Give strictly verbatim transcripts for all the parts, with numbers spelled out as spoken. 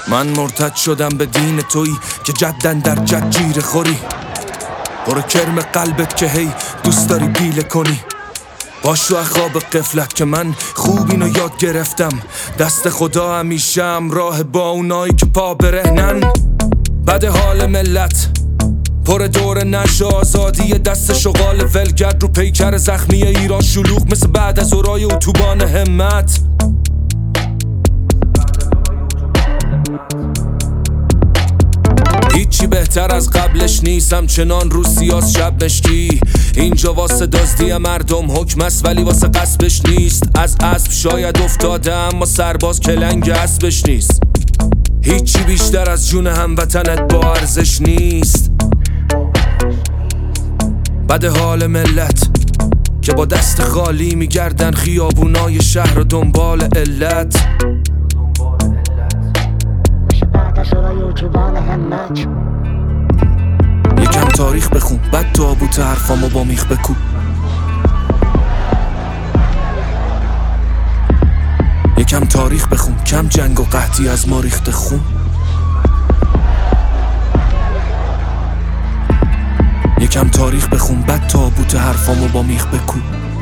من مرتد شدم به دین تویی که جدن در جد جیر خوری، برو کرم قلبت که هی دوست داری پیله کنی. باشو خواب قفلت که من خوب اینو یاد گرفتم، دست خدا همیشه همراه با اونایی که پا برهنن. بده حال ملت پر دور نشه آزادی، دست شغال ولگرد رو پیکر زخمی ایران شلوغ مثل بعد از اورای اتوبان همت. هیچی بهتر از قبلش نیست، همچنان رو سیاس شب مشکی. اینجا واسه دزدی مردم حکم است ولی واسه قصبش نیست. از اسب شاید افتاده اما سرباز کلنگ اسبش نیست. هیچی بیشتر از جون هموطنت با ارزش نیست. بده حال ملت که با دست خالی میگردن خیابونای شهر و دنبال علت. یکم تاریخ بخون بعد تابوت حرفامو با میخ بکو. یکم تاریخ بخون کم جنگ و قحطی از ما ریخته خون. یکم تاریخ بخون بعد تابوت حرفامو با میخ بکو.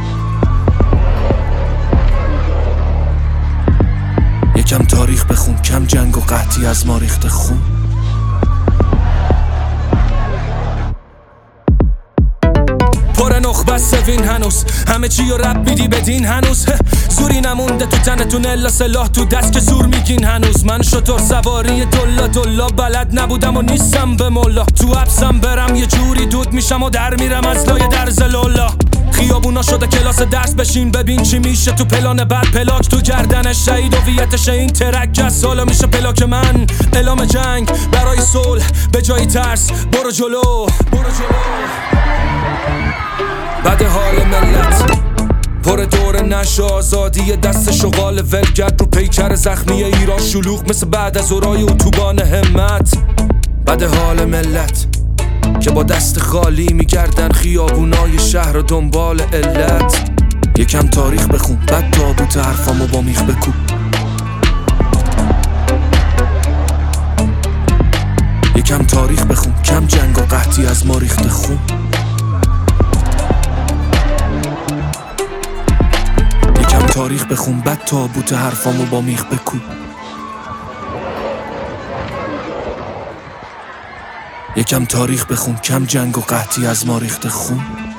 یکم تاریخ بخون کم جنگ و قحطی از ما ریخته خون. پر نخبه سوین هنوز همه چی رو رب میدی بدین هنوز. زوری نمونده تو تنتون الا سلاح تو دست که زور میگین هنوز. من شطور سواری دلا دلا بلد نبودم و نیستم به مولا. تو حبسم برم یه جوری دود میشم و در میرم از لای درز لولا. خیابونا شده کلاس درس بشین ببین چی میشه تو پلان بعد. پلاک تو گردنش شهید هویتش این ترک جس حالا میشه پلاک من. اعلام جنگ برای صلح به جای ترس برو جلو برو جلو. بده حال ملت پر دور نشه آزادی، دست شغال ولگرد رو پیکر زخمی ایران شلوغ مثل بعد از اورای اتوبان همت. بده حال ملت که با دست خالی میگردن خیابونای شهر و دنبال علت. یکم تاریخ بخون بعد تابوت حرفامو با میخ بکو. یکم تاریخ بخون کم جنگ و قحطی از ما ریخته خون. یکم تاریخ بخون بعد تابوت حرفامو با میخ بکو. یکم تاریخ بخون کم جنگ و قحطی از ما ریخته خون.